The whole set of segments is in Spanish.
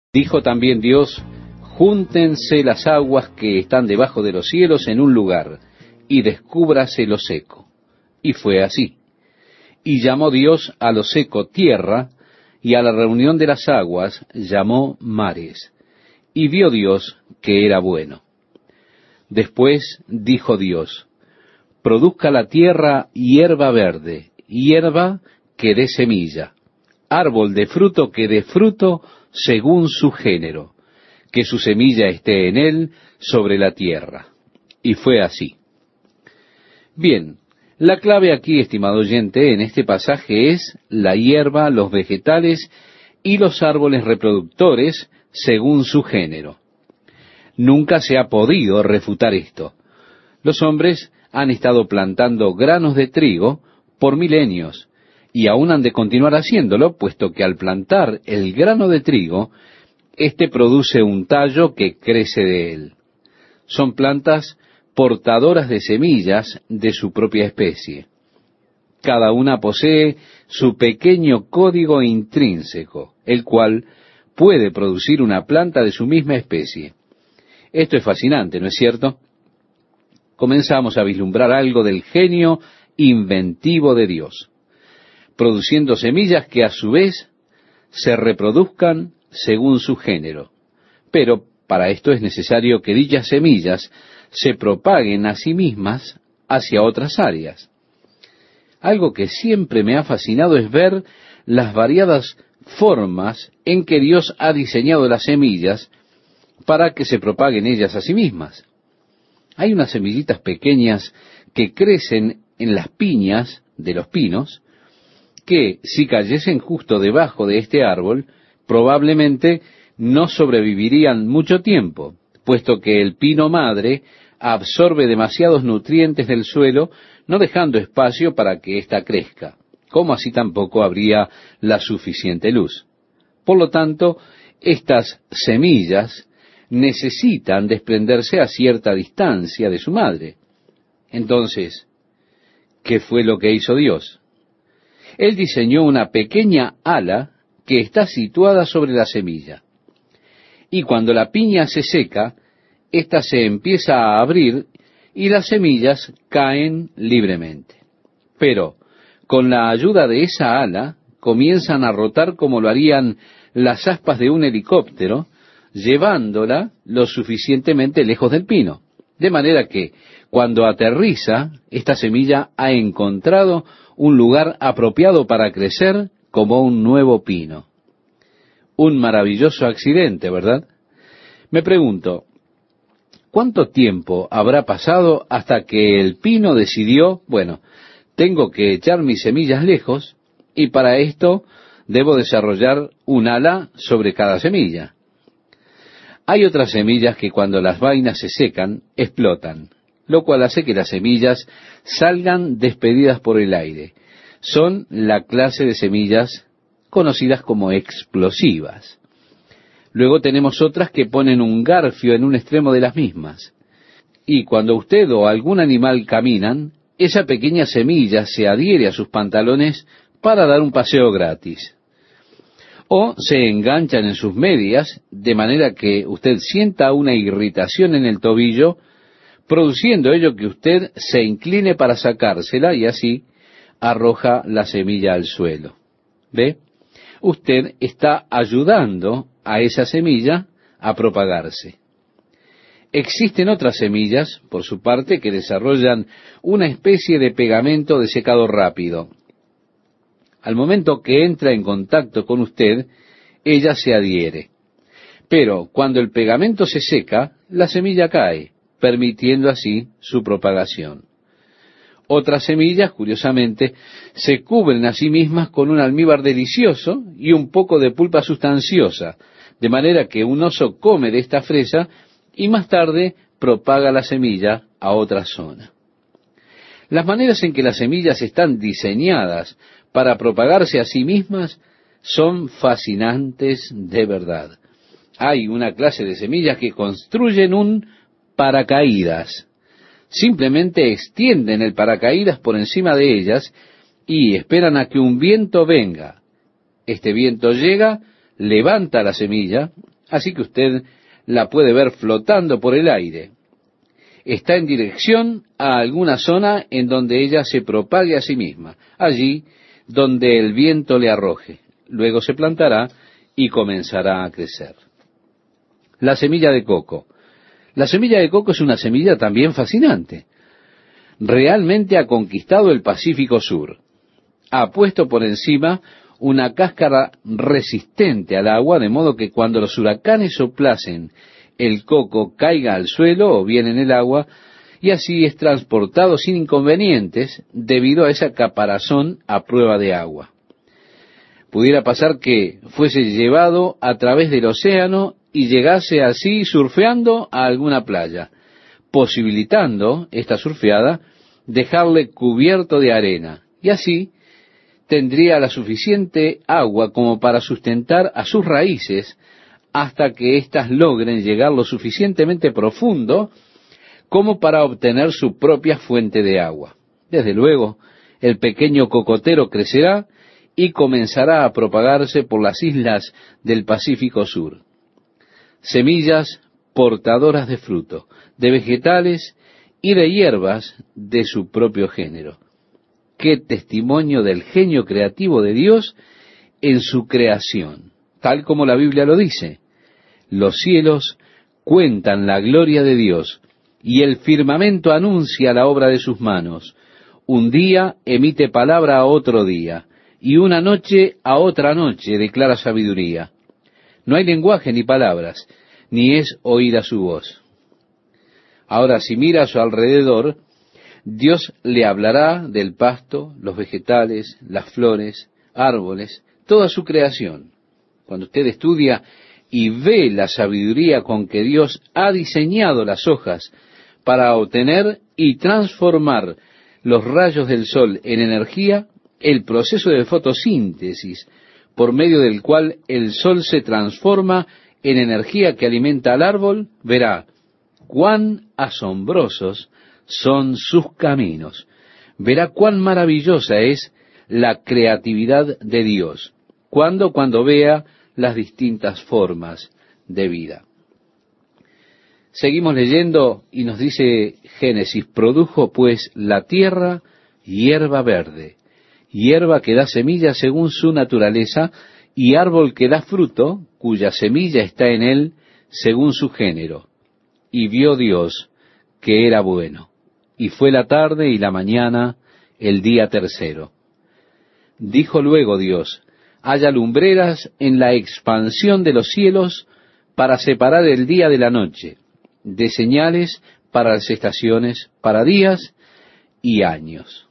Dijo también Dios: júntense las aguas que están debajo de los cielos en un lugar, y descúbrase lo seco. Y fue así. Y llamó Dios a lo seco tierra, y a la reunión de las aguas llamó mares. Y vio Dios que era bueno. Después dijo Dios: produzca la tierra hierba verde, hierba que dé semilla, árbol de fruto que dé fruto según su género, que su semilla esté en él sobre la tierra. Y fue así. Bien, la clave aquí, estimado oyente, en este pasaje es la hierba, los vegetales y los árboles reproductores según su género. Nunca se ha podido refutar esto. Los hombres han estado plantando granos de trigo por milenios, y aún han de continuar haciéndolo, puesto que al plantar el grano de trigo, éste produce un tallo que crece de él. Son plantas portadoras de semillas de su propia especie. Cada una posee su pequeño código intrínseco, el cual puede producir una planta de su misma especie. Esto es fascinante, ¿no es cierto? Comenzamos a vislumbrar algo del genio inventivo de Dios, produciendo semillas que a su vez se reproduzcan según su género. Pero para esto es necesario que dichas semillas se propaguen a sí mismas hacia otras áreas. Algo que siempre me ha fascinado es ver las variadas formas en que Dios ha diseñado las semillas para que se propaguen ellas a sí mismas. Hay unas semillitas pequeñas que crecen en las piñas de los pinos, que si cayesen justo debajo de este árbol, probablemente no sobrevivirían mucho tiempo, puesto que el pino madre absorbe demasiados nutrientes del suelo, no dejando espacio para que ésta crezca, como así tampoco habría la suficiente luz. Por lo tanto, estas semillas necesitan desprenderse a cierta distancia de su madre. Entonces, ¿qué fue lo que hizo Dios? Él diseñó una pequeña ala que está situada sobre la semilla. Y cuando la piña se seca, ésta se empieza a abrir y las semillas caen libremente. Pero, con la ayuda de esa ala, comienzan a rotar como lo harían las aspas de un helicóptero, llevándola lo suficientemente lejos del pino. De manera que, cuando aterriza, esta semilla ha encontrado un lugar apropiado para crecer como un nuevo pino. Un maravilloso accidente, ¿verdad? Me pregunto, ¿cuánto tiempo habrá pasado hasta que el pino decidió, bueno, tengo que echar mis semillas lejos, y para esto debo desarrollar un ala sobre cada semilla? Hay otras semillas que cuando las vainas se secan, explotan, lo cual hace que las semillas salgan despedidas por el aire. Son la clase de semillas conocidas como explosivas. Luego tenemos otras que ponen un garfio en un extremo de las mismas. Y cuando usted o algún animal caminan, esa pequeña semilla se adhiere a sus pantalones para dar un paseo gratis. O se enganchan en sus medias, de manera que usted sienta una irritación en el tobillo, produciendo ello que usted se incline para sacársela y así arroja la semilla al suelo. ¿Ve? Usted está ayudando a esa semilla a propagarse. Existen otras semillas, por su parte, que desarrollan una especie de pegamento de secado rápido. Al momento que entra en contacto con usted, ella se adhiere. Pero cuando el pegamento se seca, la semilla cae, permitiendo así su propagación. Otras semillas, curiosamente, se cubren a sí mismas con un almíbar delicioso y un poco de pulpa sustanciosa, de manera que un oso come de esta fresa y más tarde propaga la semilla a otra zona. Las maneras en que las semillas están diseñadas para propagarse a sí mismas son fascinantes de verdad. Hay una clase de semillas que construyen un paracaídas. Simplemente extienden el paracaídas por encima de ellas y esperan a que un viento venga. Este viento llega, levanta la semilla, Así que usted la puede ver flotando por el aire. Está en dirección a alguna zona en donde ella se propague a sí misma, allí donde el viento le arroje. Luego se plantará y comenzará a crecer. La semilla de coco. La semilla de coco es una semilla también fascinante. Realmente ha conquistado el Pacífico Sur. Ha puesto por encima una cáscara resistente al agua, de modo que cuando los huracanes soplasen, el coco caiga al suelo o bien en el agua, y así es transportado sin inconvenientes debido a esa caparazón a prueba de agua. Pudiera pasar que fuese llevado a través del océano y llegase así surfeando a alguna playa, posibilitando esta surfeada dejarle cubierto de arena, y así tendría la suficiente agua como para sustentar a sus raíces hasta que éstas logren llegar lo suficientemente profundo como para obtener su propia fuente de agua. Desde luego, el pequeño cocotero crecerá y comenzará a propagarse por las islas del Pacífico Sur. Semillas portadoras de fruto, de vegetales y de hierbas de su propio género. ¡Qué testimonio del genio creativo de Dios en su creación! Tal como la Biblia lo dice, los cielos cuentan la gloria de Dios, y el firmamento anuncia la obra de sus manos. Un día emite palabra a otro día, y una noche a otra noche declara sabiduría. No hay lenguaje ni palabras, ni es oída su voz. Ahora, si mira a su alrededor, Dios le hablará del pasto, los vegetales, las flores, árboles, toda su creación. Cuando usted estudia y ve la sabiduría con que Dios ha diseñado las hojas para obtener y transformar los rayos del sol en energía, el proceso de fotosíntesis, por medio del cual el sol se transforma en energía que alimenta al árbol, verá cuán asombrosos son sus caminos. Verá cuán maravillosa es la creatividad de Dios, cuando vea las distintas formas de vida. Seguimos leyendo y nos dice Génesis: produjo pues la tierra hierba verde, hierba que da semilla según su naturaleza, y árbol que da fruto, cuya semilla está en él según su género. Y vio Dios que era bueno. Y fue la tarde y la mañana, el día tercero. Dijo luego Dios: haya lumbreras en la expansión de los cielos para separar el día de la noche, de señales para las estaciones, para días y años.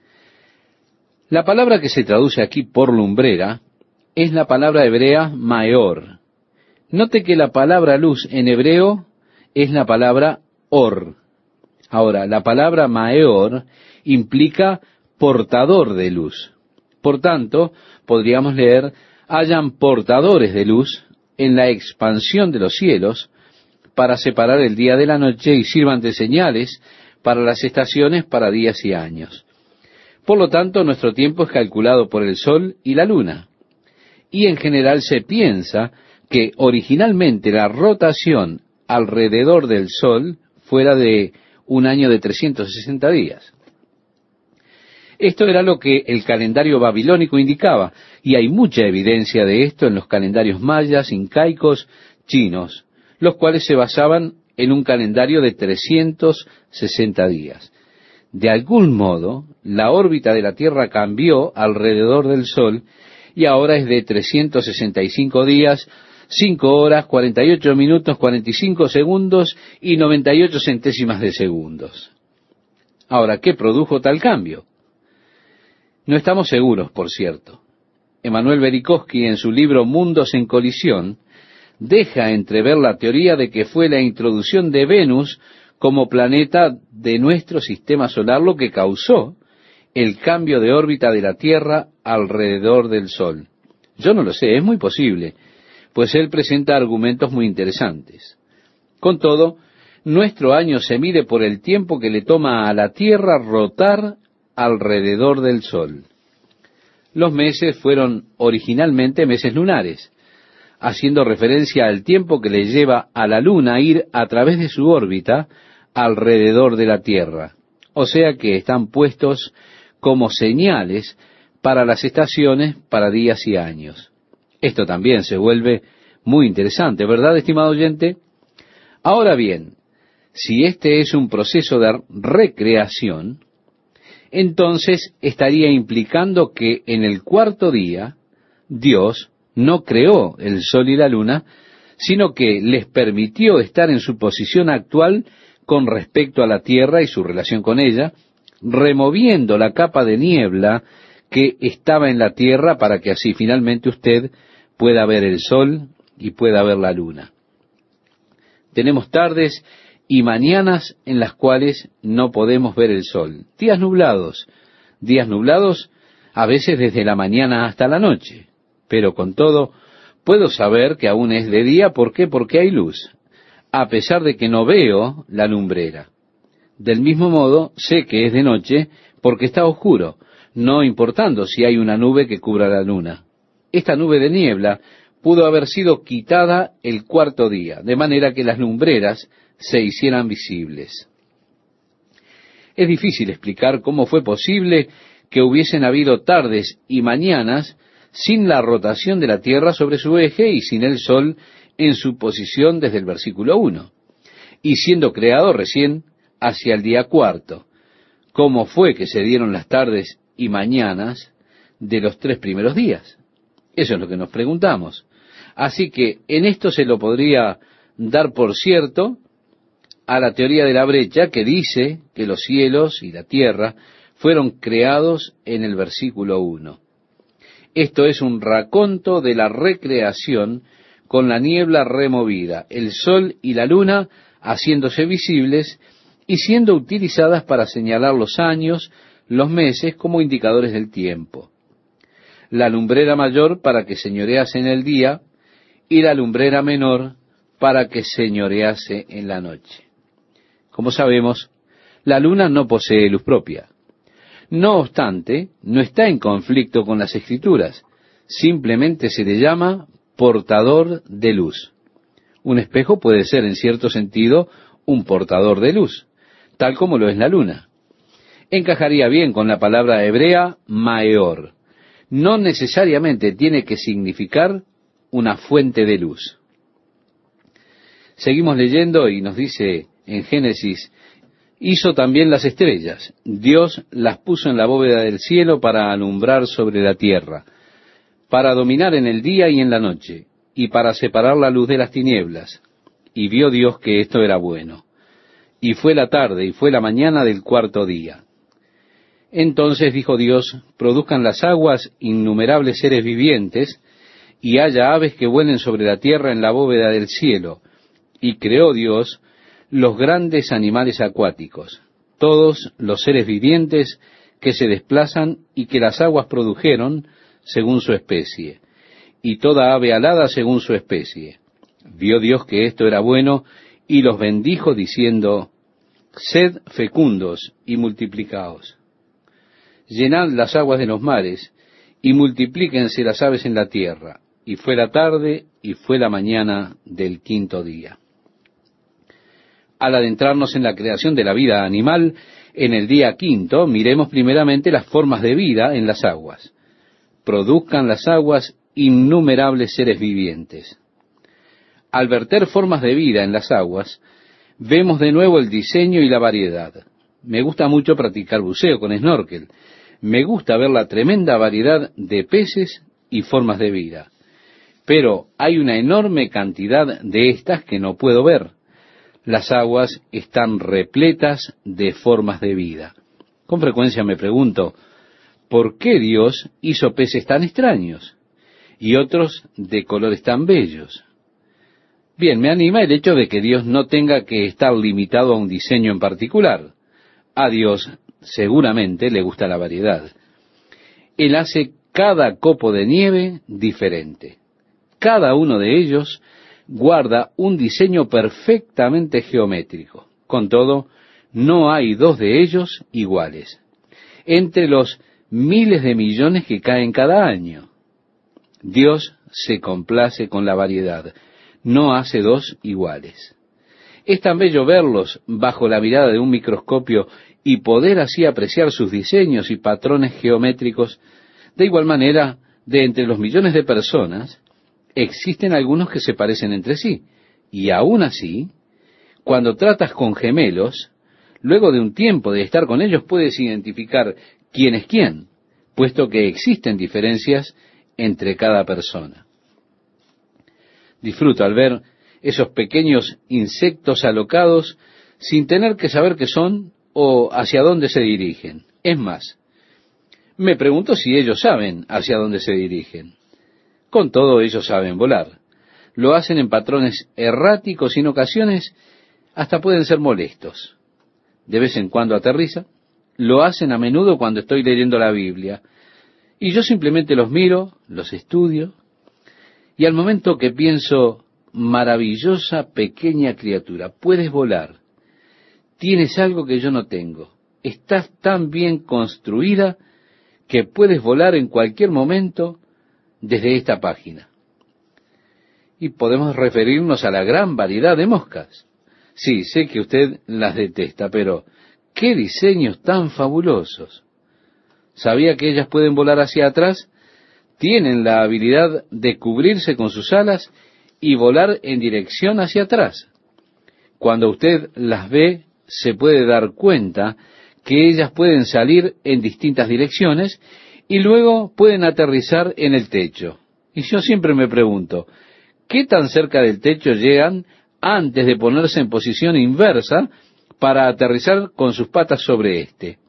La palabra que se traduce aquí por lumbrera es la palabra hebrea maor. Note que la palabra luz en hebreo es la palabra or. Ahora, la palabra maor implica portador de luz. Por tanto, podríamos leer: hayan portadores de luz en la expansión de los cielos para separar el día de la noche y sirvan de señales para las estaciones, para días y años. Por lo tanto, nuestro tiempo es calculado por el sol y la luna. Y en general se piensa que originalmente la rotación alrededor del sol fuera de un año de 360 días. Esto era lo que el calendario babilónico indicaba, y hay mucha evidencia de esto en los calendarios mayas, incaicos, chinos, los cuales se basaban en un calendario de 360 días. De algún modo, la órbita de la Tierra cambió alrededor del Sol, y ahora es de 365 días, 5 horas, 48 minutos, 45 segundos y 98 centésimas de segundos. Ahora, ¿qué produjo tal cambio? No estamos seguros, por cierto. Emanuel Velikovsky, en su libro Mundos en colisión, deja entrever la teoría de que fue la introducción de Venus como planeta de nuestro sistema solar lo que causó el cambio de órbita de la Tierra alrededor del Sol. Yo no lo sé, es muy posible, pues él presenta argumentos muy interesantes. Con todo, nuestro año se mide por el tiempo que le toma a la Tierra rotar alrededor del Sol. Los meses fueron originalmente meses lunares. haciendo referencia al tiempo que le lleva a la Luna ir a través de su órbita alrededor de la Tierra. O sea que están puestos como señales para las estaciones, para días y años. Esto también se vuelve muy interesante, ¿verdad, estimado oyente? Ahora bien, si este es un proceso de recreación, entonces estaría implicando que en el cuarto día Dios no creó el sol y la luna, sino que les permitió estar en su posición actual con respecto a la tierra y su relación con ella, removiendo la capa de niebla que estaba en la tierra para que así finalmente usted pueda ver el sol y pueda ver la luna. Tenemos tardes y mañanas en las cuales no podemos ver el sol. Días nublados a veces desde la mañana hasta la noche. Pero con todo, puedo saber que aún es de día. ¿Por qué? Porque hay luz, a pesar de que no veo la lumbrera. Del mismo modo, sé que es de noche porque está oscuro, no importando si hay una nube que cubra la luna. Esta nube de niebla pudo haber sido quitada el cuarto día, de manera que las lumbreras se hicieran visibles. Es difícil explicar cómo fue posible que hubiesen habido tardes y mañanas sin la rotación de la Tierra sobre su eje y sin el Sol en su posición desde el versículo 1, y siendo creado recién hacia el día cuarto. ¿Cómo fue que se dieron las tardes y mañanas de los 3 primeros días? Eso es lo que nos preguntamos. Así que en esto se lo podría dar por cierto a la teoría de la brecha, que dice que los cielos y la tierra fueron creados en el versículo 1. Esto es un raconto de la recreación con la niebla removida, el sol y la luna haciéndose visibles y siendo utilizadas para señalar los años, los meses como indicadores del tiempo. La lumbrera mayor para que señorease en el día y la lumbrera menor para que señorease en la noche. Como sabemos, la luna no posee luz propia. No obstante, no está en conflicto con las Escrituras. Simplemente se le llama portador de luz. Un espejo puede ser, en cierto sentido, un portador de luz, tal como lo es la luna. Encajaría bien con la palabra hebrea maor. No necesariamente tiene que significar una fuente de luz. Seguimos leyendo y nos dice en Génesis: hizo también las estrellas. Dios las puso en la bóveda del cielo para alumbrar sobre la tierra, para dominar en el día y en la noche, y para separar la luz de las tinieblas. Y vio Dios que esto era bueno. Y fue la tarde y fue la mañana del cuarto día. Entonces dijo Dios: produzcan las aguas innumerables seres vivientes, y haya aves que vuelen sobre la tierra en la bóveda del cielo. Y creó Dios los grandes animales acuáticos, todos los seres vivientes que se desplazan y que las aguas produjeron según su especie, y toda ave alada según su especie. Vio Dios que esto era bueno, y los bendijo diciendo: sed fecundos y multiplicaos. Llenad las aguas de los mares, y multiplíquense las aves en la tierra. Y fue la tarde y fue la mañana del quinto día. Al adentrarnos en la creación de la vida animal, en el día quinto, miremos primeramente las formas de vida en las aguas. Produzcan las aguas innumerables seres vivientes. Al verter formas de vida en las aguas, vemos de nuevo el diseño y la variedad. Me gusta mucho practicar buceo con snorkel. Me gusta ver la tremenda variedad de peces y formas de vida. Pero hay una enorme cantidad de estas que no puedo ver. Las aguas están repletas de formas de vida. Con frecuencia me pregunto, ¿por qué Dios hizo peces tan extraños y otros de colores tan bellos? Bien, me anima el hecho de que Dios no tenga que estar limitado a un diseño en particular. A Dios seguramente le gusta la variedad. Él hace cada copo de nieve diferente. Cada uno de ellos guarda un diseño perfectamente geométrico. Con todo, no hay dos de ellos iguales, entre los miles de millones que caen cada año. Dios se complace con la variedad, no hace dos iguales. Es tan bello verlos bajo la mirada de un microscopio y poder así apreciar sus diseños y patrones geométricos. De igual manera, de entre los millones de personas, existen algunos que se parecen entre sí, y aún así, cuando tratas con gemelos, luego de un tiempo de estar con ellos puedes identificar quién es quién, puesto que existen diferencias entre cada persona. Disfruto al ver esos pequeños insectos alocados sin tener que saber qué son o hacia dónde se dirigen. Es más, me pregunto si ellos saben hacia dónde se dirigen. Con todo, ellos saben volar. Lo hacen en patrones erráticos y en ocasiones hasta pueden ser molestos. De vez en cuando aterriza. Lo hacen a menudo cuando estoy leyendo la Biblia. Y yo simplemente los miro, los estudio, y al momento que pienso, maravillosa pequeña criatura, puedes volar. Tienes algo que yo no tengo. Estás tan bien construida que puedes volar en cualquier momento desde esta página. Y podemos referirnos a la gran variedad de moscas. Sí, sé que usted las detesta, pero ¡qué diseños tan fabulosos! ¿Sabía que ellas pueden volar hacia atrás? Tienen la habilidad de cubrirse con sus alas y volar en dirección hacia atrás. Cuando usted las ve, se puede dar cuenta que ellas pueden salir en distintas direcciones y luego pueden aterrizar en el techo. Y yo siempre me pregunto, ¿qué tan cerca del techo llegan antes de ponerse en posición inversa para aterrizar con sus patas sobre éste?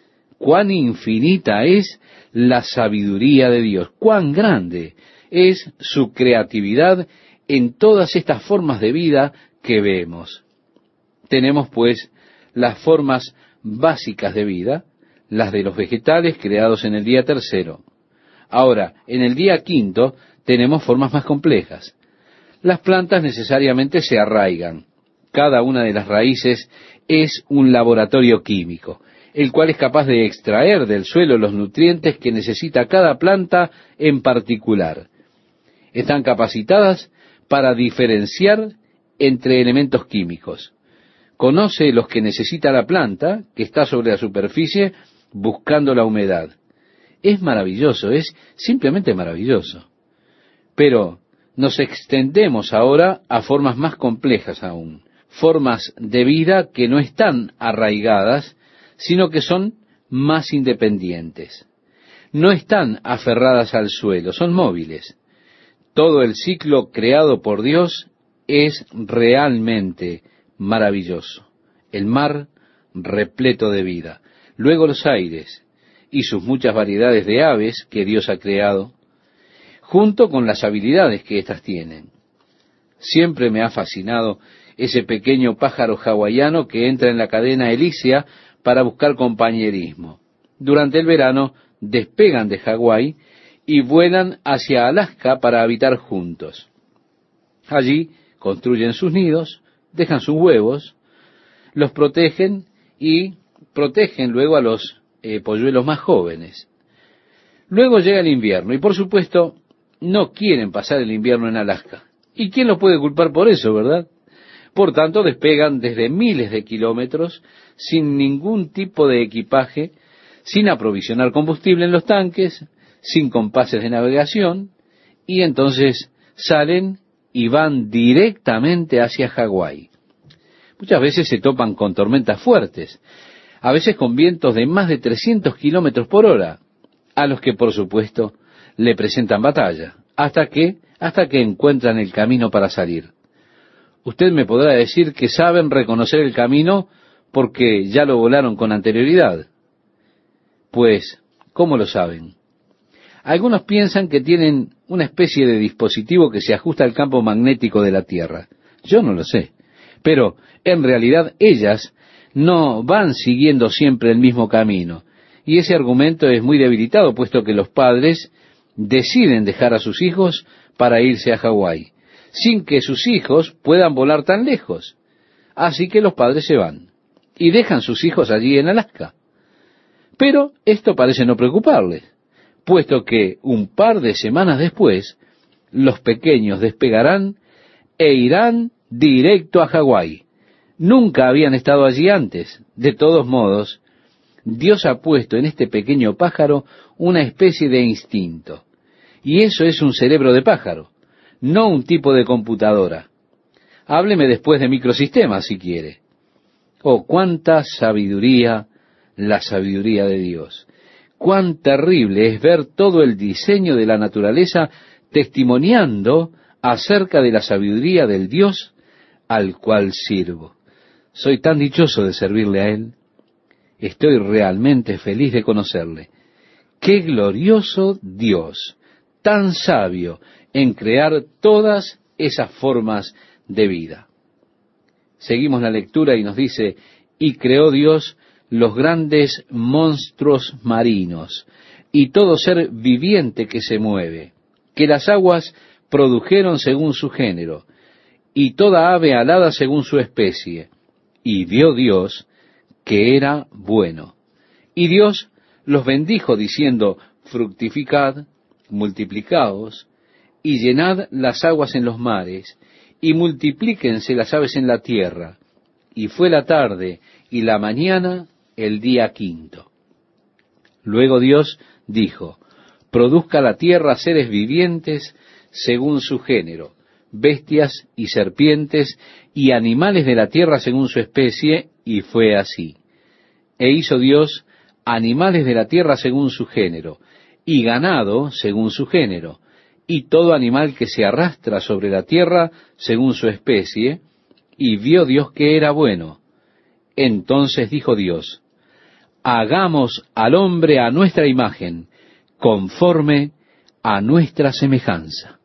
Cuán infinita es la sabiduría de Dios, cuán grande es su creatividad en todas estas formas de vida que vemos. Tenemos pues las formas básicas de vida, las de los vegetales creados en el día tercero. Ahora, en el día quinto tenemos formas más complejas. Las plantas necesariamente se arraigan. Cada una de las raíces es un laboratorio químico, el cual es capaz de extraer del suelo los nutrientes que necesita cada planta en particular. Están capacitadas para diferenciar entre elementos químicos. Conoce los que necesita la planta que está sobre la superficie buscando la humedad. Es maravilloso, es simplemente maravilloso. Pero nos extendemos ahora a formas más complejas aún, formas de vida que no están arraigadas, sino que son más independientes. No están aferradas al suelo, son móviles. Todo el ciclo creado por Dios es realmente maravilloso. El mar repleto de vida, luego los aires y sus muchas variedades de aves que Dios ha creado, junto con las habilidades que éstas tienen. Siempre me ha fascinado ese pequeño pájaro hawaiano que entra en la cadena Elísea para buscar compañerismo. Durante el verano despegan de Hawái y vuelan hacia Alaska para habitar juntos. Allí construyen sus nidos, dejan sus huevos, los protegen y protegen luego a los polluelos más jóvenes. Luego llega el invierno y por supuesto no quieren pasar el invierno en Alaska. ¿Y quién los puede culpar por eso, verdad? Por tanto, despegan desde miles de kilómetros sin ningún tipo de equipaje, sin aprovisionar combustible en los tanques, sin compases de navegación, y entonces salen y van directamente hacia Hawái. Muchas veces se topan con tormentas fuertes, a veces con vientos de más de 300 kilómetros por hora, a los que por supuesto le presentan batalla, hasta que encuentran el camino para salir. Usted me podrá decir que saben reconocer el camino porque ya lo volaron con anterioridad. Pues, ¿cómo lo saben? Algunos piensan que tienen una especie de dispositivo que se ajusta al campo magnético de la Tierra. Yo no lo sé. Pero, en realidad, ellas no van siguiendo siempre el mismo camino. Y ese argumento es muy debilitado, puesto que los padres deciden dejar a sus hijos para irse a Hawái, sin que sus hijos puedan volar tan lejos. Así que los padres se van y dejan sus hijos allí en Alaska. Pero esto parece no preocuparles, puesto que un par de semanas después, los pequeños despegarán e irán directo a Hawái. Nunca habían estado allí antes. De todos modos, Dios ha puesto en este pequeño pájaro una especie de instinto. Y eso es un cerebro de pájaro, no un tipo de computadora. Hábleme después de microsistemas, si quiere. Oh, cuánta sabiduría, la sabiduría de Dios. Cuán terrible es ver todo el diseño de la naturaleza testimoniando acerca de la sabiduría del Dios al cual sirvo. Soy tan dichoso de servirle a Él. Estoy realmente feliz de conocerle. ¡Qué glorioso Dios! Tan sabio en crear todas esas formas de vida. Seguimos la lectura y nos dice, y creó Dios los grandes monstruos marinos y todo ser viviente que se mueve, que las aguas produjeron según su género, y toda ave alada según su especie. Y vio Dios que era bueno. Y Dios los bendijo diciendo, fructificad, multiplicaos, y llenad las aguas en los mares, y multiplíquense las aves en la tierra. Y fue la tarde y la mañana el día quinto. Luego Dios dijo, produzca la tierra seres vivientes según su género, bestias y serpientes, y animales de la tierra según su especie, y fue así. E hizo Dios animales de la tierra según su género, y ganado según su género, y todo animal que se arrastra sobre la tierra según su especie, y vio Dios que era bueno. Entonces dijo Dios, hagamos al hombre a nuestra imagen, conforme a nuestra semejanza.